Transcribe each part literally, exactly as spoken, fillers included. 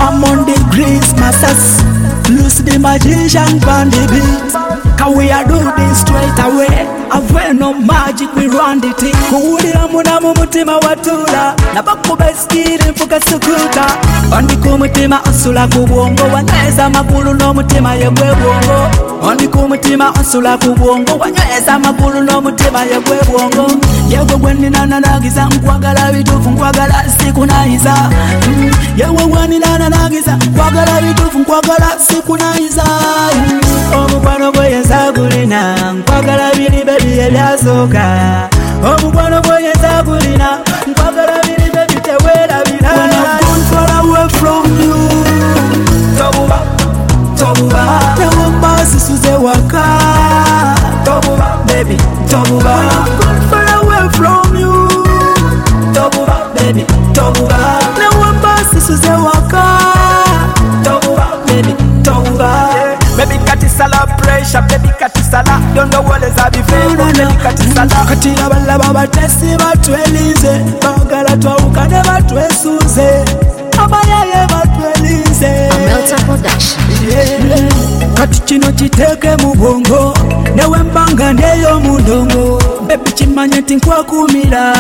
I'm on the grease masses. Lose the magician on the beat. Can we do this straight away? I've no magic, we run the thing. Kuhulira muna mumutima watula Nabakuba skiri mfuka sukuta Ondiku mutima osula kubwongo Wanyweza magulu no mutima yegwe bwongo Ondiku mutima osula kubwongo Wanyweza magulu no mutima yegwe bwongo Yegwe gweni nananagiza Nkwagala bitufu nkwagala siku naiza mm. Yegwe gweni nananagiza Nkwagala bitufu nkwagala siku naiza mm. Omukwano bweyeza gulina Nkwagala bili bebi ebyasoka Omukwano bweyeza gulina Nkwagala bili bebi tewera bila When I've gone far away from you Tobuba, Tobuba Newumba sisuze waka Tobuba, baby, Tobuba When I've gone far away from you Tobuba, baby, Tobuba Newumba sisuze waka Tobuba, baby, Tobuba Baby katisala pressure, baby katisala Don't know what is a before, baby katisala Katila bala baba tesi batwelize Bagala twauka ne batwesuze Abaya ye batwelize Amelta Production yeah. Kati kino kiteke mu bongo Newe mbanga neyo mundongo Baby chimanye tinkwa kumira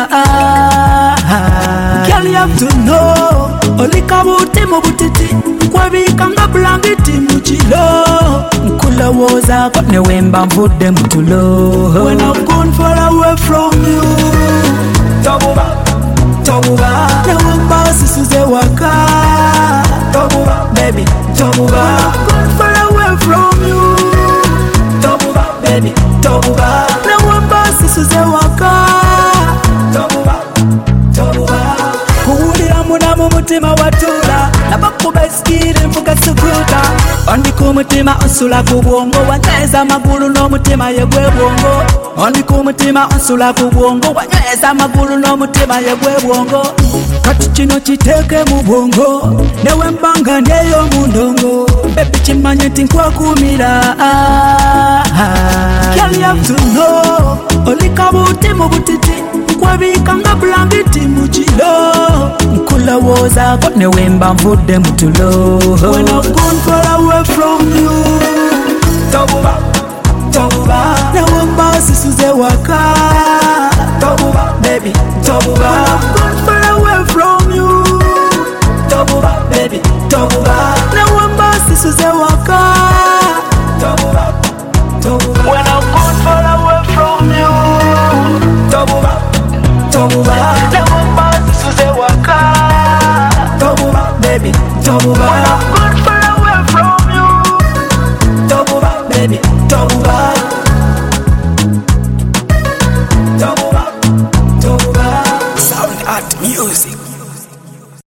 Girl you have to know Olika buti mu butiti Kwabika nga blangiti mu chilo Nkula woza kwa newe mba mvude mtulo When I've gone far away from you Tobuba, Tobuba Newe mba sisuze waka Tobuba, baby, Tobuba When I've gone far away from you Tobuba, baby, Tobuba Newe mba sisuze waka Tobuba, Tobuba Kuhulira muna mumutima watula Nabakuba skiri mfuka sukuta Ondiku mutima osula kubwongo Wanyweza magulu no mutima yegwe bwongo Ondiku mutima osula kubwongo Wanyweza magulu no mutima yegwe bwongo Kati kino kiteke mu bwongo Newe mbanga neyo mundongo Baby chimanye tinkwa kumira Girl you have to know Olika buti mu butiti Kwabika nga blangiti mu chilo Nkula woza kwa newe mba mvude mtulo When I've gone far away from you Tobuba, Tobuba Newe mba sisuze waka Tobuba, baby, Tobuba When I've gone far away from you Tobuba, baby, Tobuba Newe mba sisuze waka Tobuba, Tobuba When I've gone far away from you Tobuba, Tobuba Newe mba sisuze waka Tobuba, baby, Tobuba